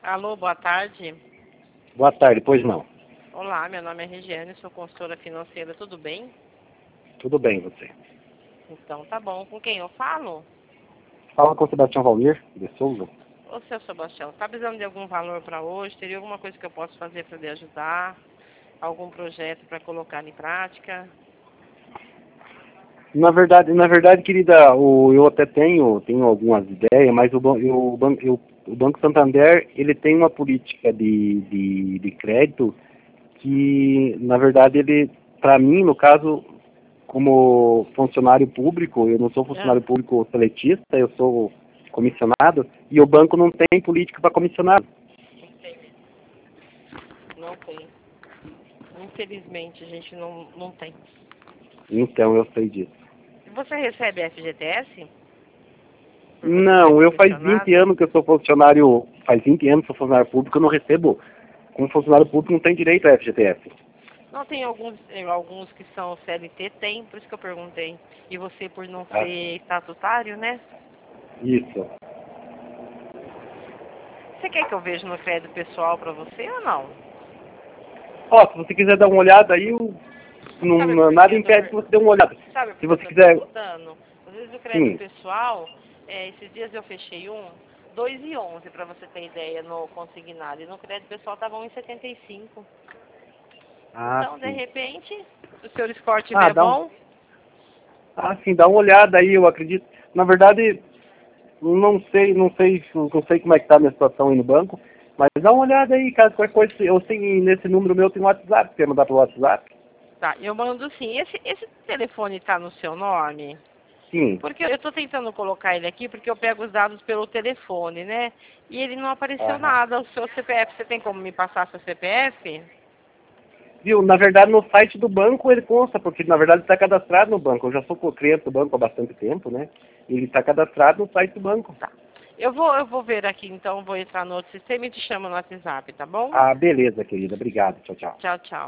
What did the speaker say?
Alô, boa tarde. Boa tarde, pois não. Olá, meu nome é Regiane, sou consultora financeira, tudo bem? Tudo bem, você? Então tá bom. Com quem eu falo? Fala com o Sebastião Valmir, de Souza. Ô, seu Sebastião, tá precisando de algum valor para hoje? Teria alguma coisa que eu possa fazer para lhe ajudar? Algum projeto para colocar em prática? Na verdade, querida, eu até tenho algumas ideias, mas o Banco Santander, ele tem uma política de crédito que, na verdade, ele, para mim, no caso, como funcionário público, eu não sou funcionário público seletista, eu sou comissionado, e o banco não tem política para comissionado. Não tem. Infelizmente, a gente não tem. Então, eu sei disso. Você recebe FGTS? Por você ser Não, eu faz comissionado? 20 anos que eu sou funcionário, faz 20 anos que sou funcionário público, eu não recebo. Como funcionário público não tem direito a FGTS. Não, tem alguns que são CLT, tem, por isso que eu perguntei. E você, por não Ah, ser estatutário, né? isso. Você quer que eu veja no crédito pessoal para você ou não? Ó, se você quiser dar uma olhada aí, Sabe por que nada eu tô, impede que você dê uma olhada. sabe por Se que eu você tô quiser, perguntando? Às vezes o crédito sim. pessoal, esses dias eu fechei 2,11 para você ter ideia no consignado. E no crédito pessoal tava 1,75. Ah, Então, de sim. repente, se o seu score Ah, estiver bom, sim, dá uma olhada aí, eu acredito. Na verdade, não sei como é que tá a minha situação aí no banco, mas dá uma olhada aí, caso qualquer coisa, eu sei, nesse número meu tem um WhatsApp, quer mandar pelo WhatsApp? tá, eu mando sim. Esse telefone tá no seu nome? Sim. Porque eu estou tentando colocar ele aqui porque eu pego os dados pelo telefone, né? E ele não apareceu Aham. nada. O seu CPF, você tem como me passar seu CPF? Viu, na verdade no site do banco ele consta, porque na verdade está cadastrado no banco. Eu já sou cliente do banco há bastante tempo, né? Ele está cadastrado no site do banco. Tá. Eu vou ver aqui, então, vou entrar no outro sistema e te chamo no WhatsApp, tá bom? Ah, beleza, querida. Obrigado. Tchau, tchau. Tchau, tchau.